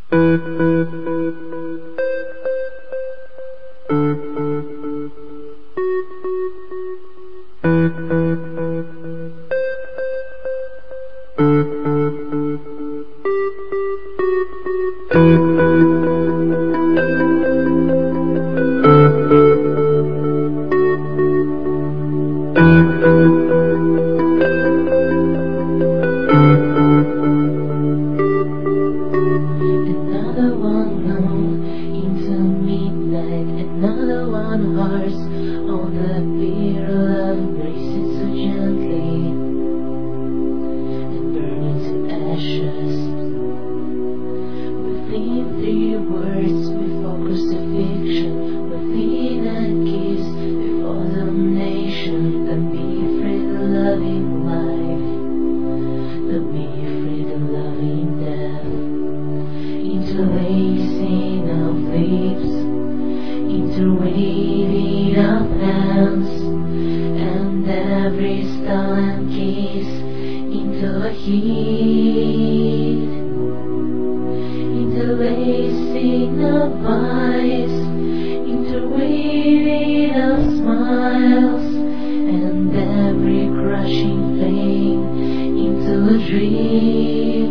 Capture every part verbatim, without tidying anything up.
Another one known into midnight, another one hearts on the bitter love embracing so gently and burning to ashes. Within three words before crucifixion, within a kiss before damnation, then be free to loving life, then be free to loving death. Interlacing of lips, interweaving of hands, and every stolen kiss into a heat. Interlacing of eyes, interweaving of smiles, and every crushing flame into a dream.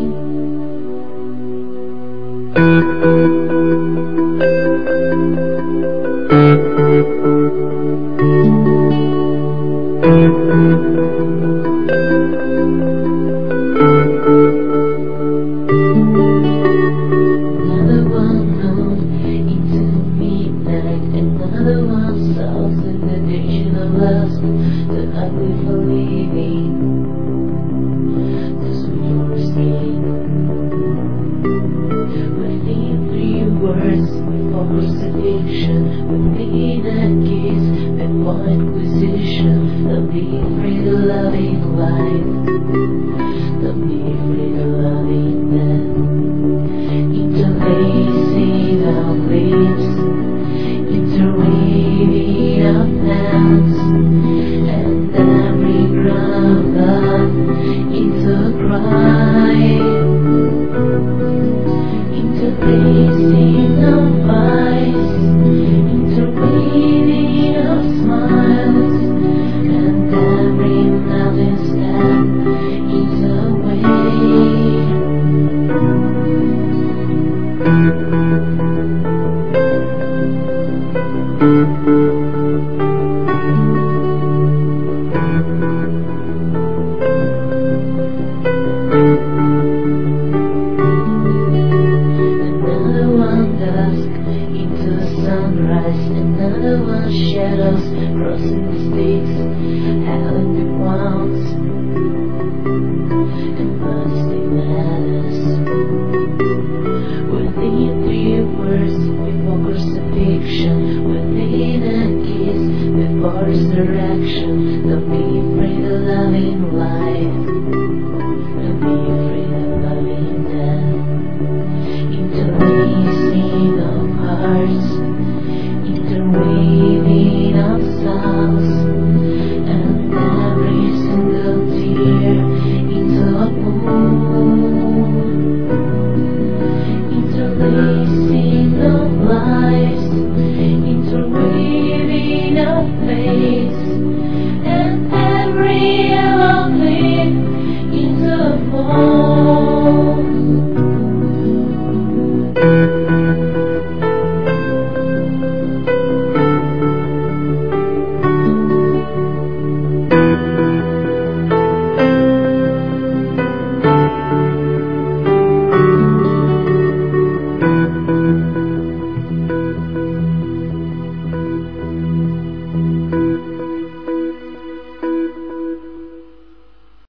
Another one known into midnight, another one solves in the addiction of lust, the ugly for living, the sweet for escape. Within three words before crucifixion, within a kiss before inquisition, the be free to loving life, the be free to loving death. Interlacing of lips, interweaving of hands, and every ground of love into a cry. Interlacing of eyes, interweaving of smiles, and every loving step into a way. Another one dusk into the sunrise, another one shadows crossing the sticks.